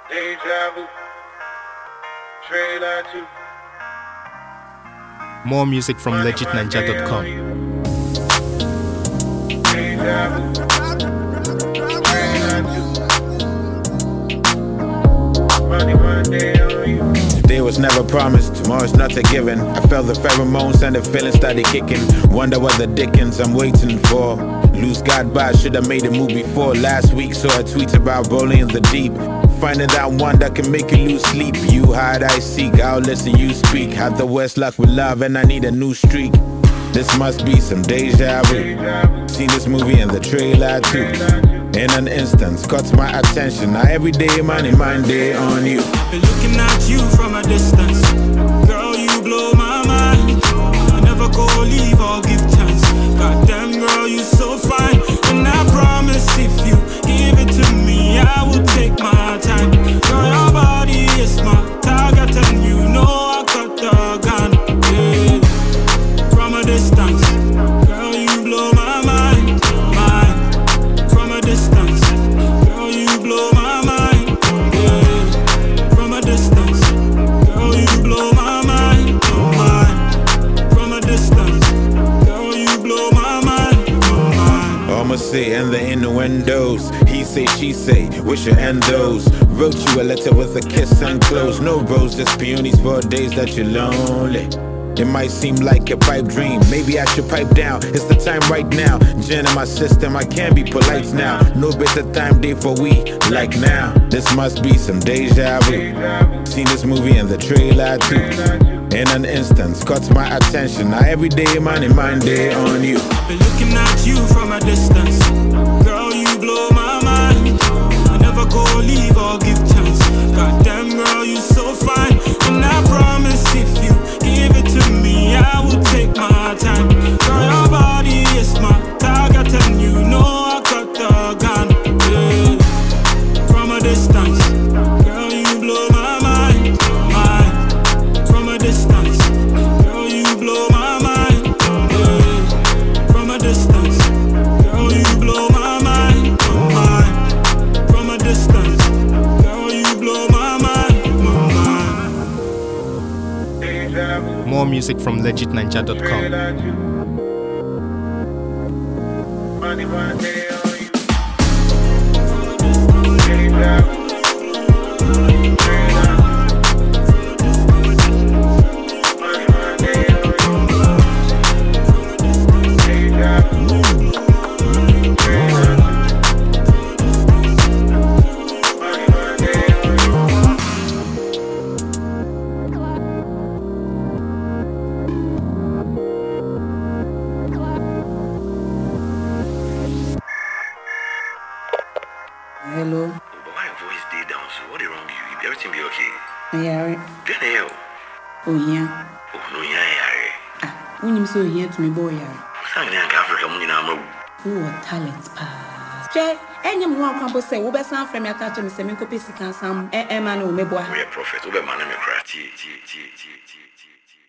Deja vu. Trailer 2. More music from legitninja.com. Deja vu. Trailer 2. Money one day on you. Today was never promised, tomorrow's not a given. I felt the pheromones and the feelings started kicking. Wonder what the dickens I'm waiting for. Lose God by, should've made a move before. Last week saw a tweet about rolling in the deep. Finding that one that can make you lose sleep. You hide, I seek, I'll listen, you speak. Had the worst luck with love and I need a new streak. This must be some deja vu. Seen this movie in the trailer too. In an instance, caught my attention. Now every day, money, mind day on you. Been looking at you from a distance. Girl, you blow my mind. I never go leave or give chance. Goddamn girl, you so fine. And I promise if you give it to me, I will take my time. Girl, your body is my target and you know I got the gun. Yeah. From a distance, girl, you blow my mind. From a distance, girl, you blow my mind. Yeah. From a distance, girl, you blow my mind. From a distance, girl, you blow my mind. Almost say and the innuendos. He say, she say, we should end those. Wrote you a letter with a kiss and close. No rose, just peonies for days that you're lonely. It might seem like a pipe dream. Maybe I should pipe down. It's the time right now. Gin in my system, I can't be polite now. No better time day for we like now. This must be some deja vu. Seen this movie in the trailer too. In an instance, caught my attention. Now every day, money, mind day on you. Been looking at you from a distance. Girl, you blow my mind. I never go leave or give chance. Goddamn girl, you so fine. And I promise if you give it to me, I will take my time. Girl, your body is my target and you know I got the gun. Yeah. From a distance, girl, you blow my mind. From a distance, girl, you blow my mind. Yeah. From a distance, girl, you blow my mind. From a distance, girl, you blow my mind. Deja vu. More music from legitninja.com. Trailer 2. Money one day on you. Deja vu. Trailer 2. Money one day on you. Deja vu. Trailer 2. Money one day on you. Hello. But why your voice day down so? What is wrong with you? Everything be okay? Yeah. Then hell. Oh yeah. Oh no, yeah. Ah, when you so here to me boy yeah. Sang in Africa, Munina. Oh talent pa. Che, any more kwambo say we be san frame attach me say me ko pesi kan sam man o meboa. We are prophet, we be man me cry. T.